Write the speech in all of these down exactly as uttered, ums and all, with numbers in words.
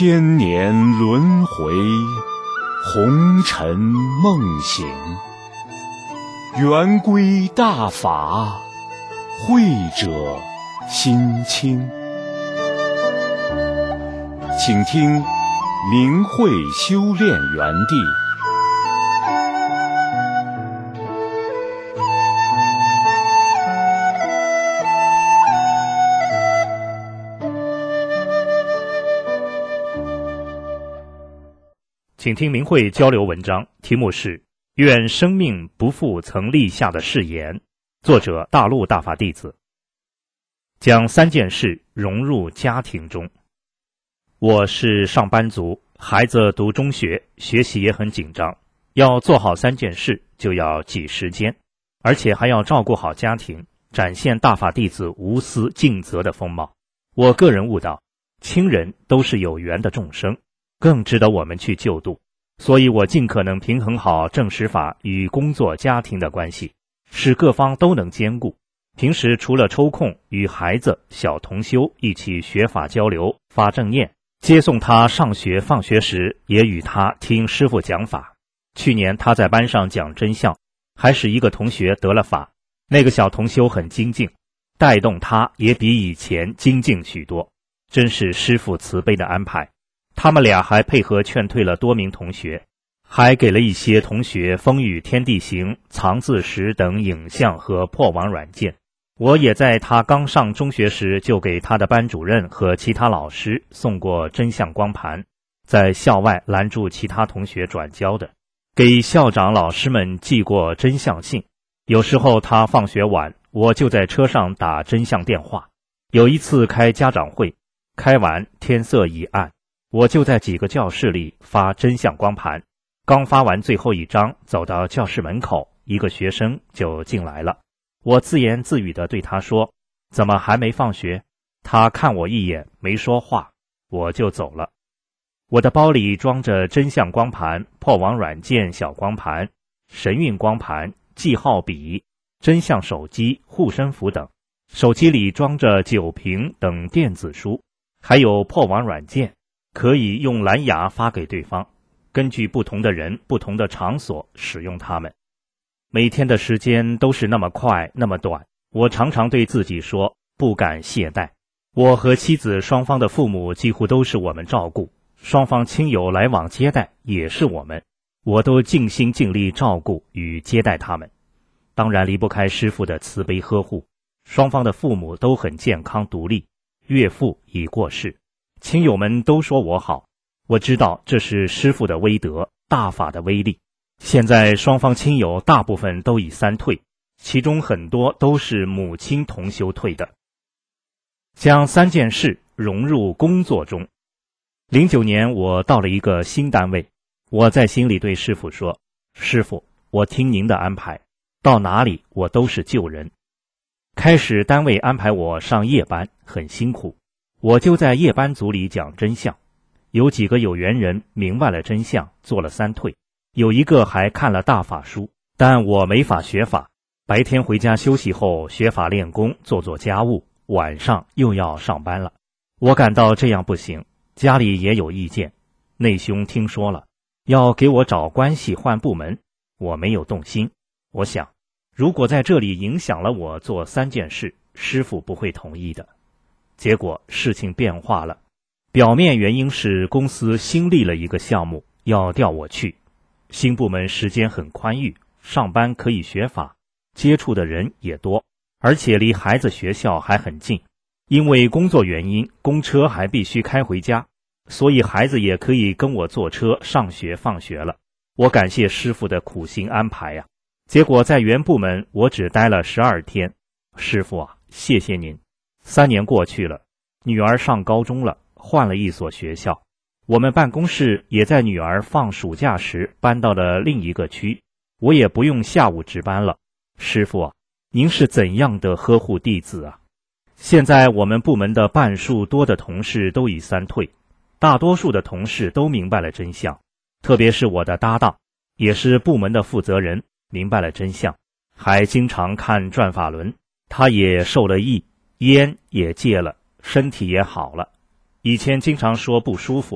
千年轮回，红尘梦醒，圆规大法，慧者心清。请听明慧修炼园地。 请听明慧交流文章，题目是《愿生命不负曾立下的誓言》，作者大陆大法弟子。将三件事融入家庭中。我是上班族，孩子读中学，学习也很紧张，要做好三件事就要挤时间，而且还要照顾好家庭，展现大法弟子无私尽责的风貌。我个人悟到，亲人都是有缘的众生，更值得我们去救度，所以我尽可能平衡好正实法与工作家庭的关系，使各方都能兼顾。平时除了抽空与孩子小同修一起学法交流发正念，接送他上学放学时也与他听师父讲法。去年他在班上讲真相，还使一个同学得了法，那个小同修很精进，带动他也比以前精进许多，真是师父慈悲的安排。他们俩还配合劝退了多名同学，还给了一些同学《风雨天地行》、藏字石等影像和破网软件。我也在他刚上中学时就给他的班主任和其他老师送过真相光盘，在校外拦住其他同学转交的，给校长老师们寄过真相信。有时候他放学晚，我就在车上打真相电话。有一次开家长会，开完天色已暗，我就在几个教室里发真相光盘，刚发完最后一张，走到教室门口，一个学生就进来了。我自言自语地对他说：“怎么还没放学？”他看我一眼，没说话，我就走了。我的包里装着真相光盘、破网软件小光盘、神韵光盘、记号笔、真相手机、护身符等。手机里装着酒瓶等电子书，还有破网软件，可以用蓝牙发给对方，根据不同的人、不同的场所使用它们。每天的时间都是那么快，那么短，我常常对自己说，不敢懈怠。我和妻子双方的父母几乎都是我们照顾，双方亲友来往接待也是我们，我都尽心尽力照顾与接待他们。当然离不开师父的慈悲呵护，双方的父母都很健康独立，岳父已过世，亲友们都说我好，我知道这是师父的威德，大法的威力。现在双方亲友大部分都已三退，其中很多都是母亲同修退的。将三件事融入工作中。零九年我到了一个新单位，我在心里对师父说：“师父，我听您的安排，到哪里我都是救人。”开始单位安排我上夜班，很辛苦，我就在夜班组里讲真相。有几个有缘人明白了真相，做了三退。有一个还看了大法书，但我没法学法，白天回家休息后学法练功，做做家务，晚上又要上班了。我感到这样不行，家里也有意见，内兄听说了，要给我找关系换部门，我没有动心。我想，如果在这里影响了我做三件事，师父不会同意的。结果事情变化了，表面原因是公司新立了一个项目，要调我去。新部门时间很宽裕，上班可以学法，接触的人也多，而且离孩子学校还很近。因为工作原因，公车还必须开回家，所以孩子也可以跟我坐车上学放学了。我感谢师父的苦心安排呀、啊。结果在原部门我只待了十二天。师父啊，谢谢您。三年过去了，女儿上高中了，换了一所学校。我们办公室也在女儿放暑假时搬到了另一个区，我也不用下午值班了。师父啊，您是怎样的呵护弟子啊！现在我们部门的半数多的同事都已三退，大多数的同事都明白了真相，特别是我的搭档，也是部门的负责人，明白了真相，还经常看转法轮，他也受了益，烟也戒了，身体也好了。以前经常说不舒服，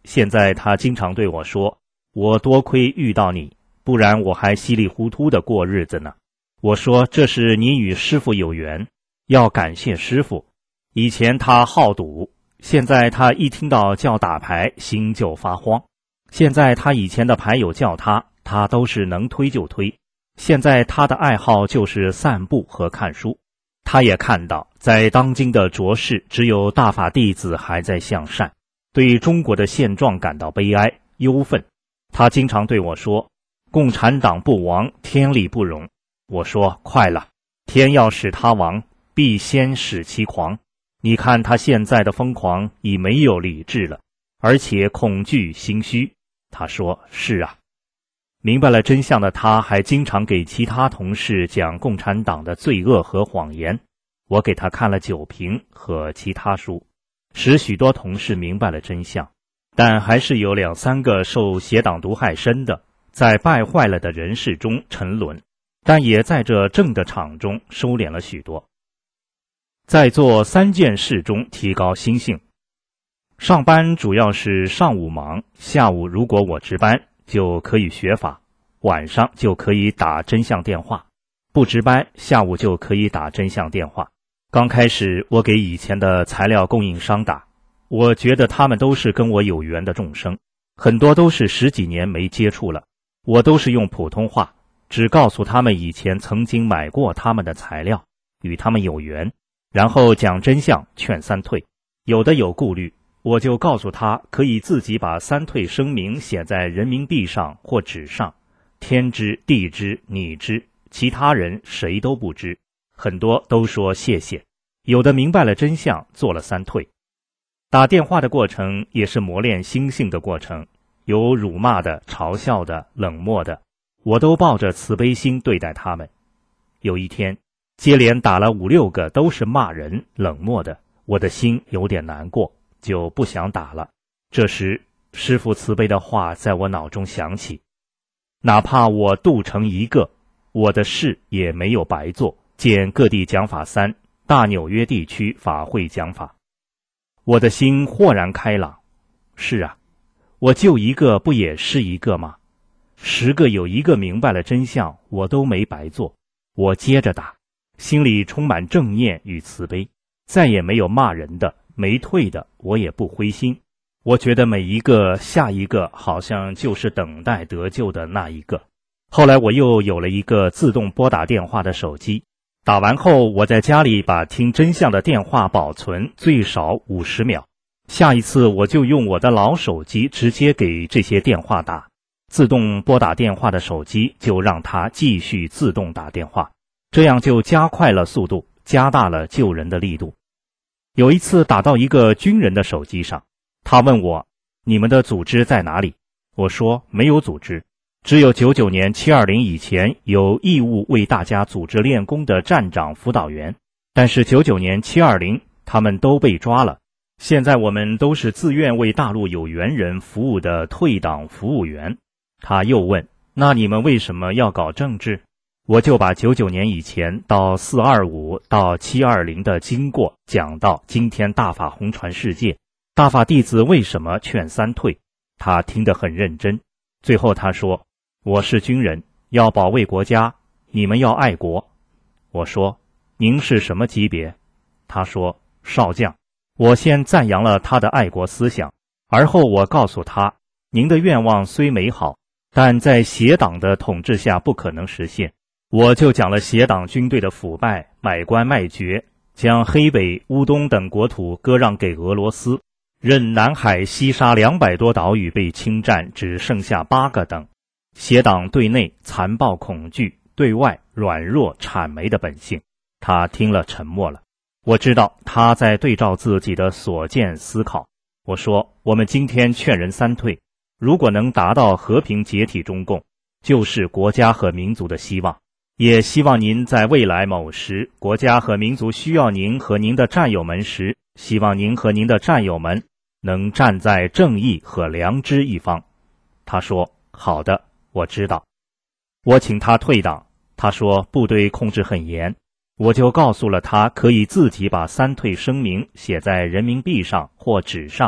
现在他经常对我说，我多亏遇到你，不然我还稀里糊涂的过日子呢。我说这是你与师父有缘，要感谢师父。以前他好赌，现在他一听到叫打牌心就发慌。现在他以前的牌友叫他，他都是能推就推。现在他的爱好就是散步和看书。他也看到在当今的浊世，只有大法弟子还在向善，对中国的现状感到悲哀忧愤。他经常对我说，共产党不亡，天理不容。我说快了，天要使他亡，必先使其狂。你看他现在的疯狂已没有理智了，而且恐惧心虚。他说是啊。明白了真相的他还经常给其他同事讲共产党的罪恶和谎言。我给他看了酒瓶和其他书，使许多同事明白了真相，但还是有两三个受邪党毒害深的，在败坏了的人世中沉沦，但也在这正的场中收敛了许多。在做三件事中提高心性。上班主要是上午忙，下午如果我值班就可以学法，晚上就可以打真相电话，不值班下午就可以打真相电话。刚开始我给以前的材料供应商打，我觉得他们都是跟我有缘的众生，很多都是十几年没接触了，我都是用普通话，只告诉他们以前曾经买过他们的材料，与他们有缘，然后讲真相劝三退。有的有顾虑，我就告诉他可以自己把三退声明写在人民币上或纸上，天知地知你知，其他人谁都不知。很多都说谢谢，有的明白了真相做了三退。打电话的过程也是磨练心性的过程，有辱骂的、嘲笑的、冷漠的，我都抱着慈悲心对待他们。有一天接连打了五六个都是骂人冷漠的，我的心有点难过，就不想打了。这时师父慈悲的话在我脑中响起，哪怕我度成一个，我的事也没有白做。见各地讲法三，大纽约地区法会讲法，我的心豁然开朗。是啊，我就一个不也是一个吗？十个有一个明白了真相，我都没白做。我接着打，心里充满正念与慈悲，再也没有骂人的，没退的，我也不灰心。我觉得每一个下一个好像就是等待得救的那一个。后来我又有了一个自动拨打电话的手机，打完后我在家里把听真相的电话保存最少五十秒，下一次我就用我的老手机直接给这些电话打，自动拨打电话的手机就让它继续自动打电话，这样就加快了速度，加大了救人的力度。有一次打到一个军人的手机上，他问我，你们的组织在哪里？我说没有组织，只有九九年七二零以前有义务为大家组织练功的站长辅导员，但是九九年七二零他们都被抓了，现在我们都是自愿为大陆有缘人服务的退党服务员。他又问，那你们为什么要搞政治？我就把九九年以前到四二五到七二零的经过讲到今天大法弘传世界，大法弟子为什么劝三退。他听得很认真，最后他说，我是军人，要保卫国家，你们要爱国。我说，您是什么级别？他说，少将。我先赞扬了他的爱国思想，而后我告诉他，您的愿望虽美好，但在邪党的统治下不可能实现。我就讲了邪党军队的腐败、买官卖爵，将黑北、乌东等国土割让给俄罗斯，任南海西沙两百多岛屿被侵占，只剩下八个等。邪党对内残暴恐惧，对外软弱谄媚的本性。他听了沉默了。我知道他在对照自己的所见思考。我说，我们今天劝人三退，如果能达到和平解体中共，就是国家和民族的希望。也希望您在未来某时，国家和民族需要您和您的战友们时，希望您和您的战友们能站在正义和良知一方。他说，好的，我知道。我请他退党，他说部队控制很严，我就告诉了他可以自己把三退声明写在人民币上或纸上，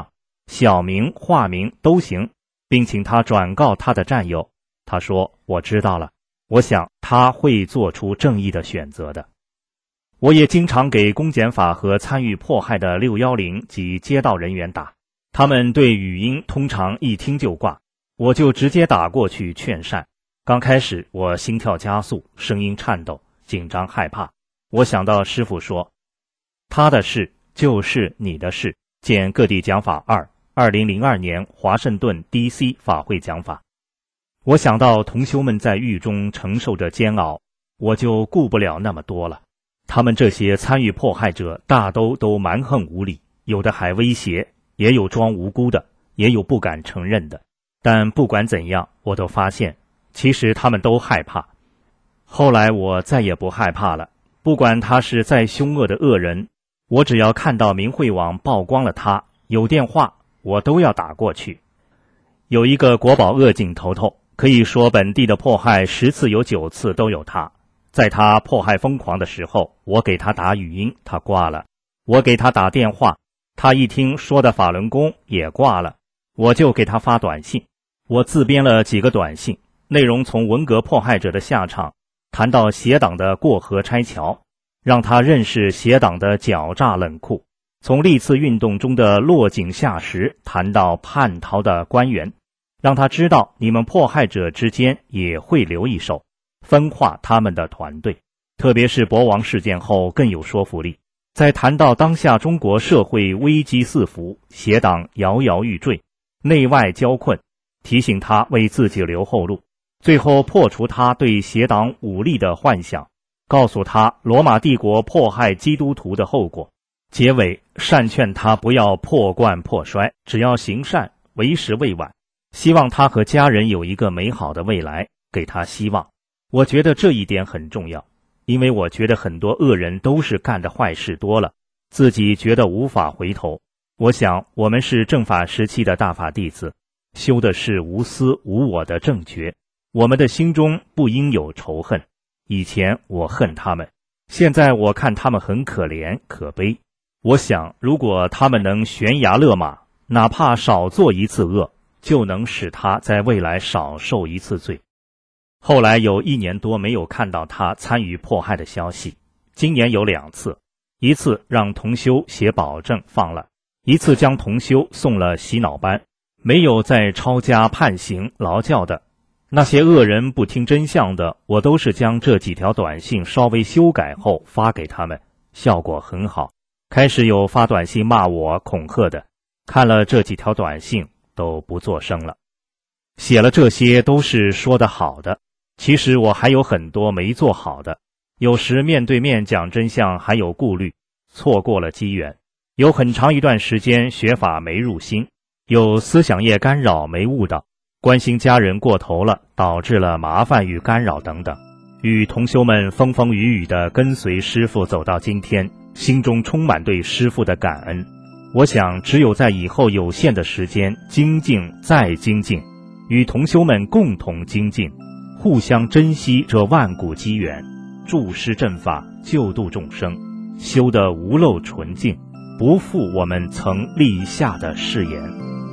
小名、化名都行，并请他转告他的战友。他说：我知道了，我想他会做出正义的选择的。我也经常给公检法和参与迫害的六一零及街道人员打，他们对语音通常一听就挂，我就直接打过去劝善。刚开始我心跳加速，声音颤抖，紧张害怕。我想到师父说，他的事就是你的事，见各地讲法二，二零零二年华盛顿 D C 法会讲法。我想到同修们在狱中承受着煎熬，我就顾不了那么多了。他们这些参与迫害者大都都蛮横无理，有的还威胁，也有装无辜的，也有不敢承认的。但不管怎样，我都发现其实他们都害怕。后来我再也不害怕了，不管他是再凶恶的恶人，我只要看到明慧网曝光了他，有电话我都要打过去。有一个国保恶警头头，可以说本地的迫害十次有九次都有他。在他迫害疯狂的时候，我给他打语音，他挂了；我给他打电话，他一听说的法轮功也挂了。我就给他发短信，我自编了几个短信，内容从文革迫害者的下场谈到邪党的过河拆桥，让他认识邪党的狡诈冷酷，从历次运动中的落井下石谈到叛逃的官员，让他知道你们迫害者之间也会留一手，分化他们的团队。特别是博王事件后更有说服力，在谈到当下中国社会危机四伏，邪党摇摇欲坠，内外交困，提醒他为自己留后路，最后破除他对邪党武力的幻想，告诉他罗马帝国迫害基督徒的后果，结尾善劝他不要破罐破摔，只要行善，为时未晚，希望他和家人有一个美好的未来，给他希望。我觉得这一点很重要，因为我觉得很多恶人都是干的坏事多了，自己觉得无法回头。我想我们是正法时期的大法弟子，修的是无私无我的正觉，我们的心中不应有仇恨。以前我恨他们，现在我看他们很可怜可悲。我想如果他们能悬崖勒马，哪怕少做一次恶，就能使他在未来少受一次罪。后来有一年多没有看到他参与迫害的消息，今年有两次，一次让同修写保证放了，一次将同修送了洗脑班，没有再抄家判刑劳教的。那些恶人不听真相的，我都是将这几条短信稍微修改后发给他们，效果很好。开始有发短信骂我恐吓的，看了这几条短信都不作声了。写了这些都是说的好的，其实我还有很多没做好的，有时面对面讲真相还有顾虑，错过了机缘。有很长一段时间学法没入心，有思想业干扰没悟到，关心家人过头了，导致了麻烦与干扰等等。与同修们风风雨雨地跟随师父走到今天，心中充满对师父的感恩。我想只有在以后有限的时间精进再精进，与同修们共同精进，互相珍惜这万古机缘，助师正法，救度众生，修得无漏纯净，不负我们曾立下的誓言。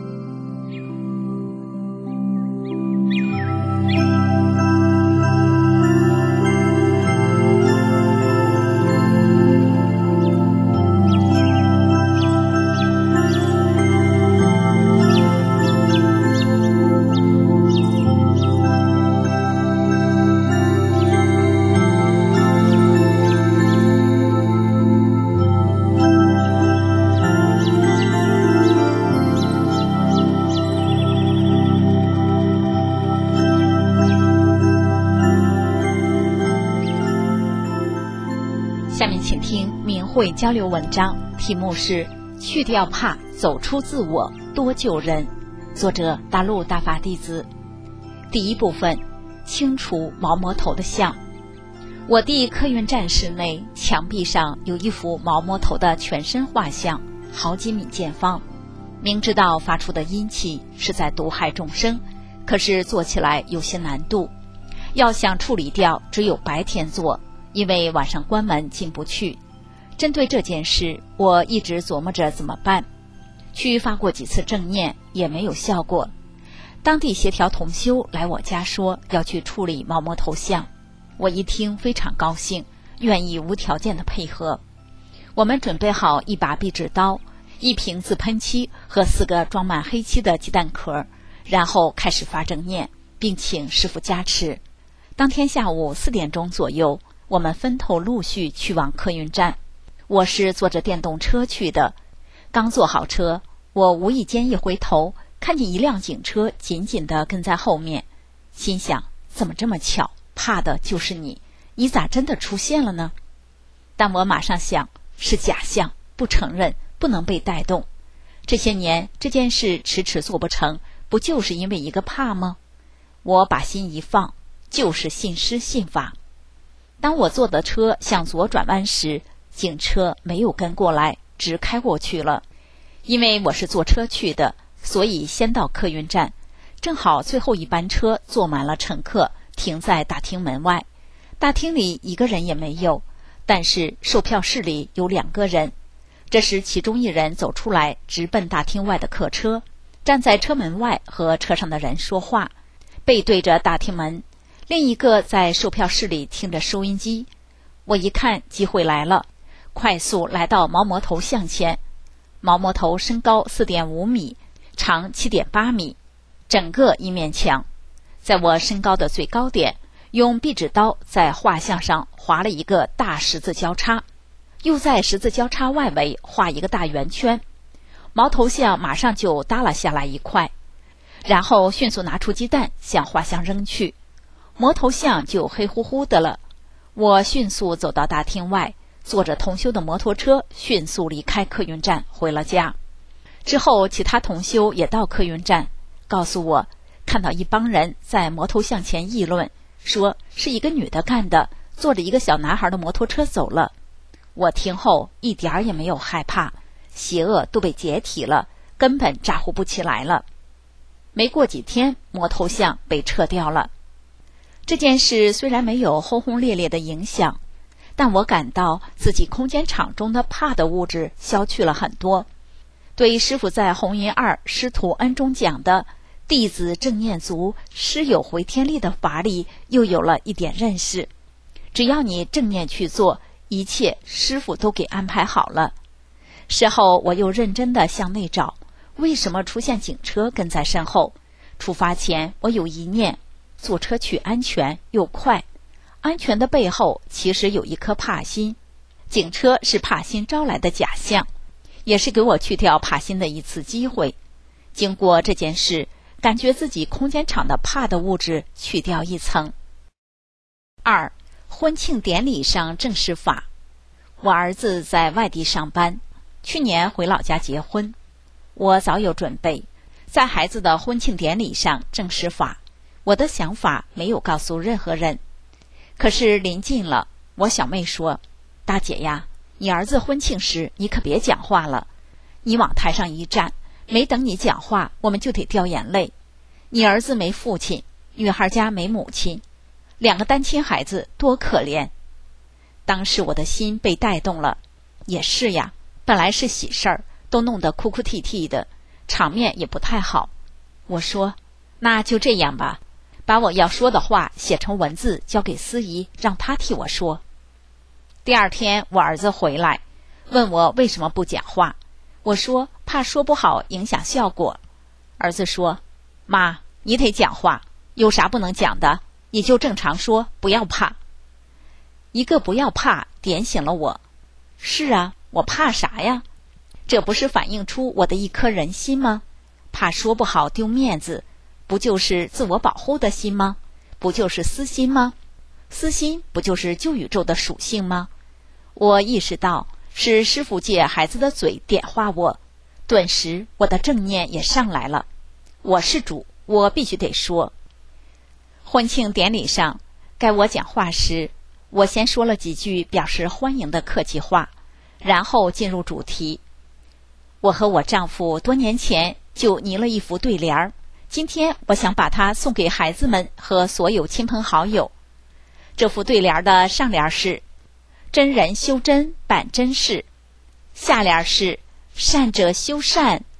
下面请听明慧交流文章，题目是去掉怕，走出自我，多救人，作者大陆大法弟子。第一部分，清除毛魔头的像。我弟客运站室内墙壁上有一幅毛魔头的全身画像，好几米见方。明知道发出的阴气是在毒害众生，可是做起来有些难度，要想处理掉，只有白天做，因为晚上关门进不去。针对这件事，我一直琢磨着怎么办。 去发过几次正念也没有效果。当地协调同修来我家说要去处理毛摩头像，我一听非常高兴，愿意无条件的配合。我们准备好一把壁纸刀、一瓶自喷漆和四个装满黑漆的鸡蛋壳，然后开始发正念，并请师父加持。当天下午四点钟左右，我们分头陆续去往客运站。我是坐着电动车去的，刚坐好车，我无意间一回头，看见一辆警车紧紧地跟在后面，心想怎么这么巧，怕的就是你，你咋真的出现了呢？但我马上想，是假象，不承认，不能被带动。这些年这件事迟迟做不成，不就是因为一个怕吗？我把心一放，就是信师信法。当我坐的车向左转弯时，警车没有跟过来，直开过去了。因为我是坐车去的，所以先到客运站，正好最后一班车坐满了乘客，停在大厅门外。大厅里一个人也没有，但是售票室里有两个人。这时其中一人走出来，直奔大厅外的客车，站在车门外和车上的人说话，背对着大厅门。另一个在售票室里听着收音机。我一看机会来了，快速来到毛摩头像前。毛摩头身高 四点五米，长 七点八米，整个一面墙。在我身高的最高点，用壁纸刀在画像上划了一个大十字交叉，又在十字交叉外围画一个大圆圈。毛头像马上就耷拉下来一块，然后迅速拿出鸡蛋向画像扔去，魔头像就黑乎乎的了。我迅速走到大厅外，坐着同修的摩托车迅速离开客运站回了家。之后其他同修也到客运站，告诉我看到一帮人在摩头像前议论，说是一个女的干的，坐着一个小男孩的摩托车走了。我听后一点儿也没有害怕，邪恶都被解体了，根本咋呼不起来了。没过几天，摩头像被撤掉了。这件事虽然没有轰轰烈烈的影响，但我感到自己空间场中的怕的物质消去了很多，对师父在红云二师徒恩中讲的弟子正念足，师有回天力的法理又有了一点认识。只要你正念去做，一切师父都给安排好了。事后我又认真地向内找，为什么出现警车跟在身后？出发前我有一念，坐车去安全又快。安全的背后其实有一颗怕心，警车是怕心招来的假象，也是给我去掉怕心的一次机会。经过这件事，感觉自己空间场的怕的物质去掉一层。二、婚庆典礼上正式法。我儿子在外地上班，去年回老家结婚，我早有准备，在孩子的婚庆典礼上正式法。我的想法没有告诉任何人。可是临近了，我小妹说，大姐呀，你儿子婚庆时你可别讲话了，你往台上一站，没等你讲话我们就得掉眼泪。你儿子没父亲，女孩家没母亲，两个单亲孩子多可怜。当时我的心被带动了，也是呀，本来是喜事儿，都弄得哭哭啼啼的，场面也不太好。我说，那就这样吧，把我要说的话写成文字交给司仪，让他替我说。第二天我儿子回来，问我为什么不讲话，我说怕说不好影响效果。儿子说，妈，你得讲话，有啥不能讲的，你就正常说，不要怕。一个不要怕点醒了我。是啊，我怕啥呀？这不是反映出我的一颗人心吗？怕说不好丢面子，不就是自我保护的心吗？不就是私心吗？私心不就是旧宇宙的属性吗？我意识到是师父借孩子的嘴点化我，顿时我的正念也上来了。我是主，我必须得说。婚庆典礼上，该我讲话时，我先说了几句表示欢迎的客气话，然后进入主题。我和我丈夫多年前就拟了一幅对联儿，今天我想把它送给孩子们和所有亲朋好友。这幅对联的上联是真人修真办真事，下联是善者修善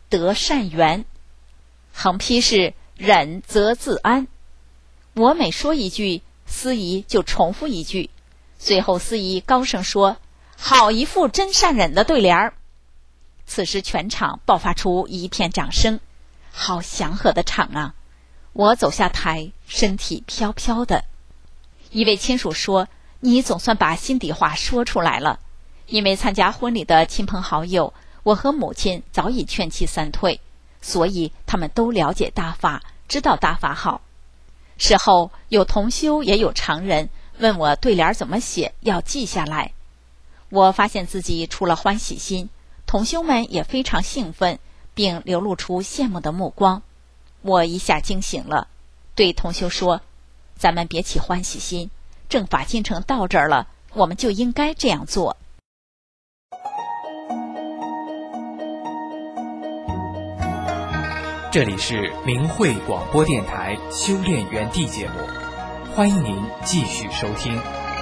得善缘。横批是忍则自安。我每说一句，司仪就重复一句，随后司仪高声说：好一副真善忍的对联儿。此时全场爆发出一片掌声，好祥和的场啊！我走下台，身体飘飘的。一位亲属说：你总算把心底话说出来了。因为参加婚礼的亲朋好友，我和母亲早已劝其三退，所以他们都了解大法，知道大法好。事后有同修也有常人问我对联怎么写，要记下来。我发现自己除了欢喜心，同修们也非常兴奋，并流露出羡慕的目光。我一下惊醒了，对同修说：咱们别起欢喜心，正法进程到这儿了，我们就应该这样做。 这里是明慧广播电台修炼园地节目，欢迎您继续收听。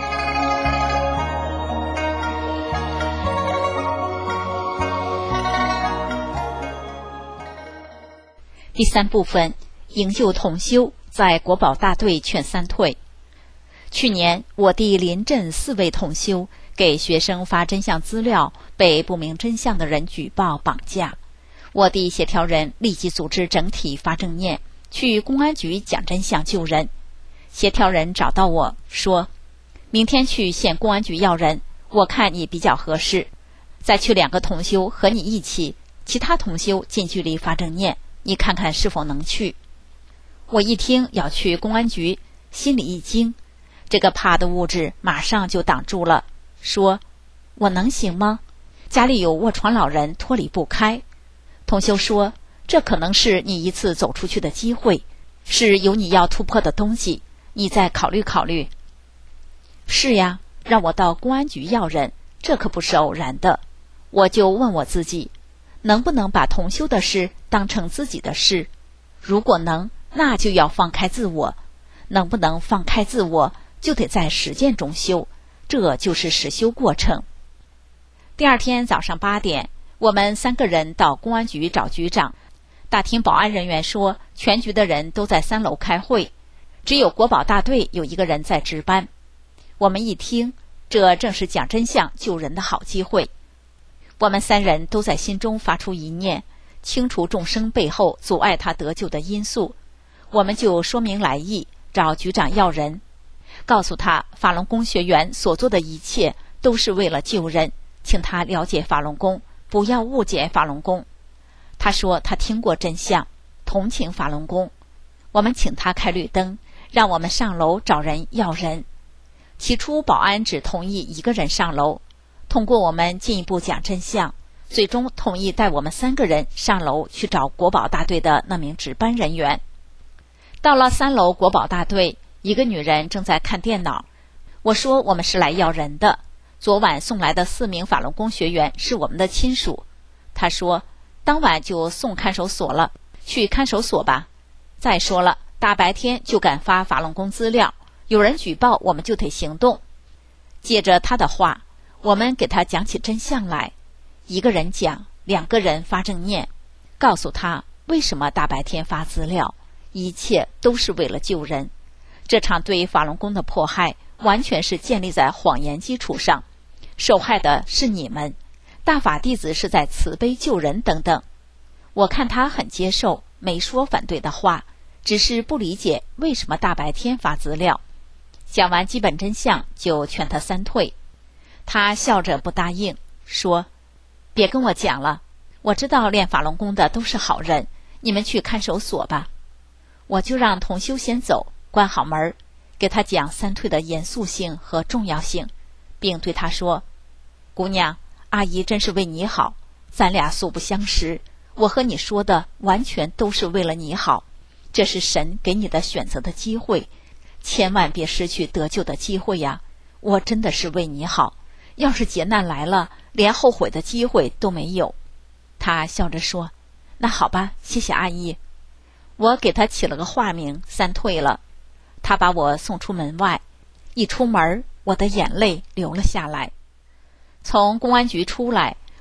第三部分，营救同修，在国保大队劝三退。去年我地临镇四位同修给学生发真相资料，被不明真相的人举报绑架。我地协调人立即组织整体发正念，去公安局讲真相救人。协调人找到我说：明天去县公安局要人，我看你比较合适，再去两个同修和你一起，其他同修近距离发正念，你看看是否能去。我一听要去公安局，心里一惊，这个怕的物质马上就挡住了，说：我能行吗？家里有卧床老人，脱离不开。同修说：这可能是你一次走出去的机会，是有你要突破的东西，你再考虑考虑。是呀，让我到公安局要人，这可不是偶然的。我就问我自己，能不能把同修的事当成自己的事？如果能，那就要放开自我。能不能放开自我，就得在实践中修，这就是实修过程。第二天早上八点，我们三个人到公安局找局长，打听保安人员说，全局的人都在三楼开会，只有国保大队有一个人在值班。我们一听，这正是讲真相救人的好机会。我们三人都在心中发出一念，清除众生背后阻碍他得救的因素。我们就说明来意，找局长要人，告诉他法轮功学员所做的一切都是为了救人，请他了解法轮功，不要误解法轮功。他说他听过真相，同情法轮功。我们请他开绿灯，让我们上楼找人要人。起初保安只同意一个人上楼，通过我们进一步讲真相，最终同意带我们三个人上楼去找国保大队的那名值班人员。到了三楼国保大队，一个女人正在看电脑。我说我们是来要人的，昨晚送来的四名法轮功学员是我们的亲属。她说当晚就送看守所了，去看守所吧。再说了，大白天就敢发法轮功资料，有人举报我们就得行动。借着她的话，我们给她讲起真相来，一个人讲，两个人发正念，告诉她为什么大白天发资料，一切都是为了救人。这场对法轮功的迫害完全是建立在谎言基础上，受害的是你们，大法弟子是在慈悲救人等等。我看他很接受，没说反对的话，只是不理解为什么大白天发资料。讲完基本真相，就劝他三退。他笑着不答应，说：别跟我讲了，我知道练法轮功的都是好人，你们去看守所吧。我就让同修先走，关好门，给他讲三退的严肃性和重要性，并对他说：姑娘，阿姨真是为你好，咱俩素不相识，我和你说的完全都是为了你好，这是神给你的选择的机会，千万别失去得救的机会呀！我真的是为你好，要是劫难来了，连后悔的机会都没有。他笑着说：那好吧，谢谢阿姨。我给他起了个化名，三退了。他把我送出门外，一出门，我的眼泪流了下来。从公安局出来，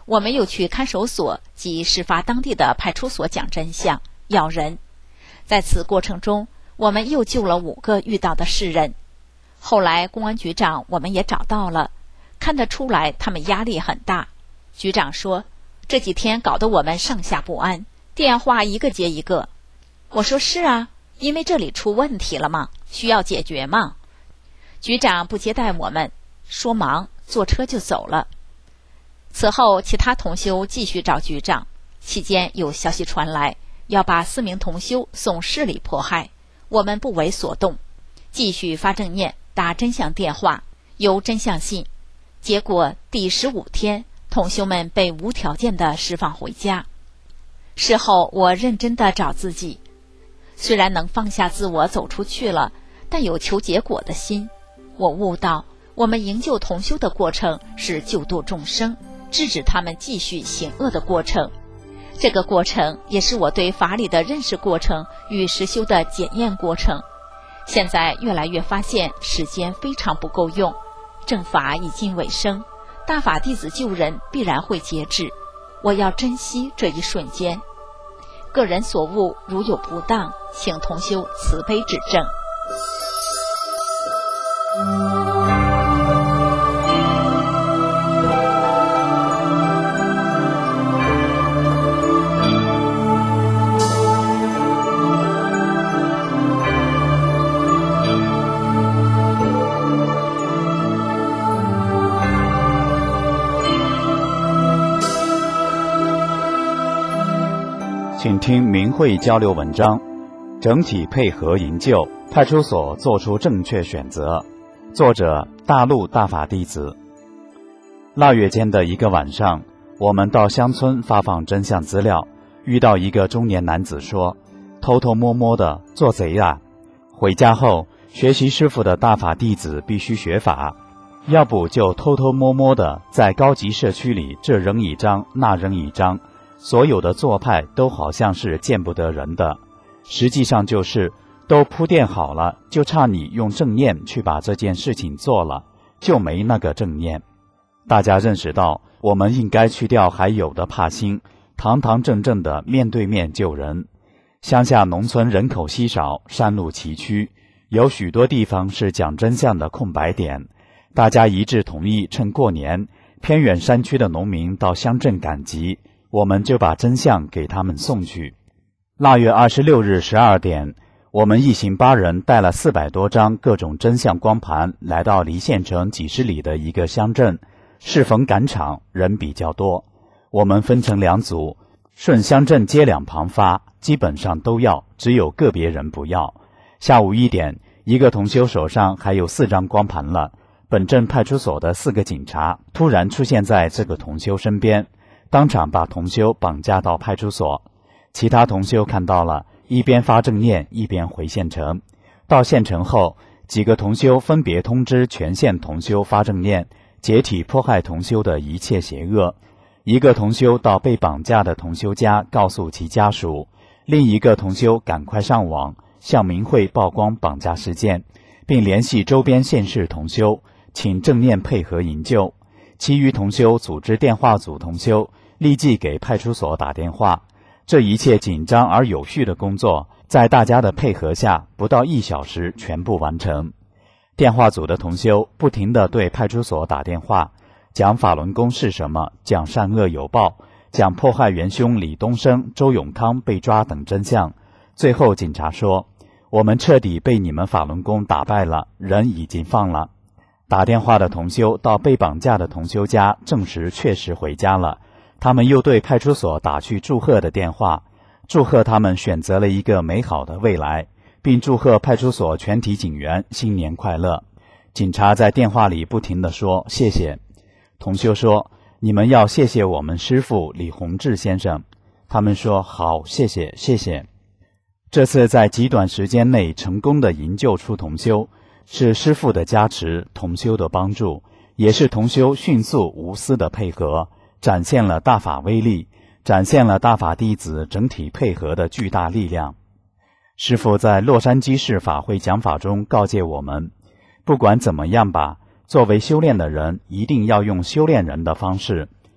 我们又去看守所及事发当地的派出所讲真相，要人。在此过程中，我们又救了五个遇到的世人。后来公安局长我们也找到了，看得出来他们压力很大。局长说，这几天搞得我们上下不安，电话一个接一个。我说是啊，因为这里出问题了嘛，需要解决嘛。局长不接待我们，说忙，坐车就走了。此后其他同修继续找局长，期间有消息传来要把四名同修送市里迫害，我们不为所动，继续发正念，打真相电话，邮真相信。结果第十五天，同修们被无条件的释放回家。事后我认真的找自己，虽然能放下自我走出去了，但有求结果的心。我悟到，我们营救同修的过程是救度众生，制止他们继续行恶的过程。这个过程也是我对法理的认识过程与实修的检验过程。现在越来越发现时间非常不够用，正法已近尾声，大法弟子救人必然会截止，我要珍惜这一瞬间。个人所悟如有不当，请同修慈悲指正。 请听明慧交流文章，整体配合营救，派出所做出正确选择。作者大陆大法弟子。腊月间的一个晚上，我们到乡村发放真相资料，遇到一个中年男子说，偷偷摸摸的做贼啊。回家后学习师父的大法弟子必须学法，要不就偷偷摸摸的在高级社区里这扔一张那扔一张，所有的做派都好像是见不得人的，实际上就是都铺垫好了，就差你用正念去把这件事情做了，就没那个正念。大家认识到我们应该去掉还有的怕心，堂堂正正的面对面救人。乡下农村人口稀少，山路崎岖，有许多地方是讲真相的空白点，大家一致同意趁过年，偏远山区的农民到乡镇赶集，我们就把真相给他们送去。腊月二十六日十二点，我们一行八人带了四百多张各种真相光盘，来到离县城几十里的一个乡镇。适逢赶场，人比较多，我们分成两组，顺乡镇街两旁发，基本上都要，只有个别人不要。下午一点，一个同修手上还有四张光盘了。本镇派出所的四个警察突然出现在这个同修身边，当场把同修绑架到派出所。其他同修看到了，一边发正念一边回县城。到县城后，几个同修分别通知全县同修发正念，解体迫害同修的一切邪恶。一个同修到被绑架的同修家告诉其家属，另一个同修赶快上网向明慧曝光绑架事件，并联系周边县市同修，请正念配合营救。其余同修组织电话组同修立即给派出所打电话。这一切紧张而有序的工作，在大家的配合下，不到一小时全部完成。电话组的同修不停地对派出所打电话，讲法轮功是什么，讲善恶有报，讲迫害元凶李东升、周永康被抓等真相。最后警察说，我们彻底被你们法轮功打败了，人已经放了。打电话的同修到被绑架的同修家，证实确实回家了。他们又对派出所打去祝贺的电话，祝贺他们选择了一个美好的未来，并祝贺派出所全体警员新年快乐。警察在电话里不停地说谢谢。同修说，你们要谢谢我们师父李洪志先生。他们说好，谢谢谢谢。这次在极短时间内成功的营救出同修，是师父的加持，同修的帮助，也是同修迅速无私的配合，展现了大法威力，展现了大法弟子整体配合的巨大力量。师父在洛杉矶市法会讲法中告诫我们，不管怎么样吧，作为修炼的人，一定要用修炼人的方式，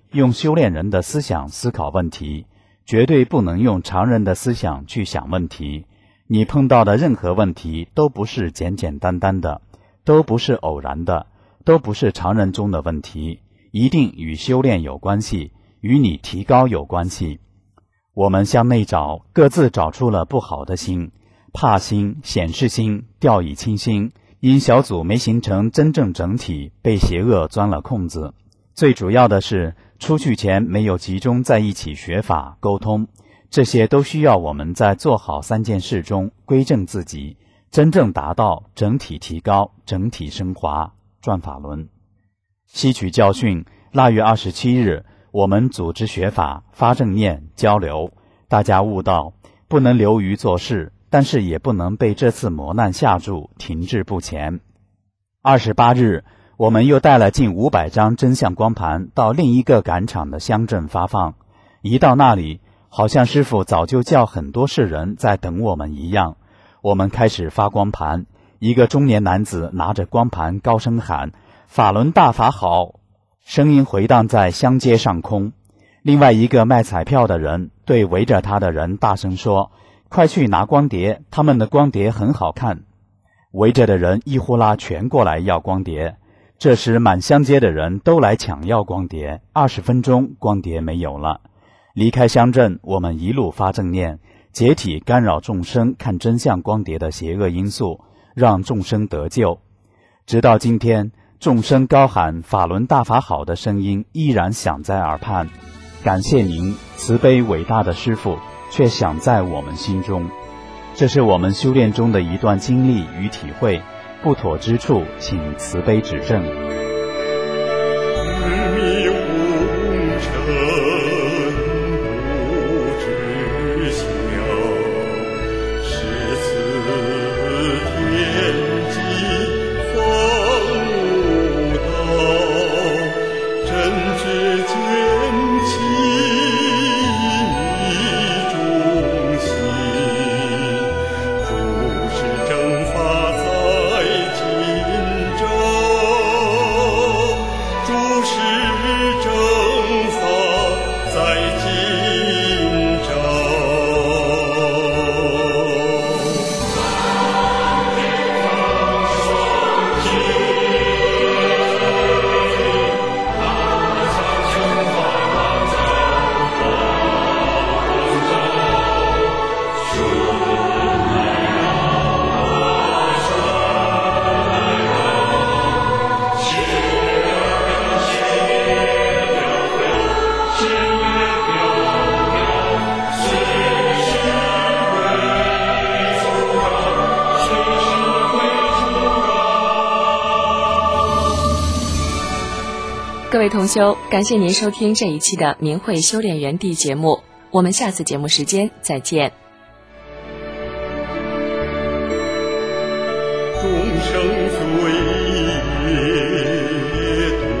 用修炼人的思想思考问题，绝对不能用常人的思想去想问题。你碰到的任何问题都不是简简单单的，都不是偶然的，都不是常人中的问题，一定与修炼有关系，与你提高有关系。我们向内找，各自找出了不好的心，怕心、显示心、掉以轻心，因小组没形成真正整体，被邪恶钻了空子。最主要的是出去前没有集中在一起学法沟通，这些都需要我们在做好三件事中归正自己，真正达到整体提高、整体升华。转法轮，吸取教训。腊月二十七日，我们组织学法、发正念、交流，大家悟道，不能流于做事，但是也不能被这次磨难吓住，停滞不前。二十八日，我们又带了近五百张真相光盘到另一个赶场的乡镇发放。一到那里，好像师父早就叫很多世人在等我们一样。我们开始发光盘，一个中年男子拿着光盘高声喊：法轮大法好，声音回荡在乡街上空。另外一个卖彩票的人对围着他的人大声说：快去拿光碟，他们的光碟很好看。围着的人一呼啦全过来要光碟。这时满乡街的人都来抢要光碟，二十分钟光碟没有了。离开乡镇，我们一路发正念，解体干扰众生看真相光碟的邪恶因素，让众生得救。直到今天，众生高喊法轮大法好的声音依然响在耳畔。感谢您，慈悲伟大的师父，却响在我们心中。这是我们修炼中的一段经历与体会，不妥之处请慈悲指正。 各位同修，感谢您收听这一期的明慧修炼园地节目，我们下次节目时间再见。 众生岁月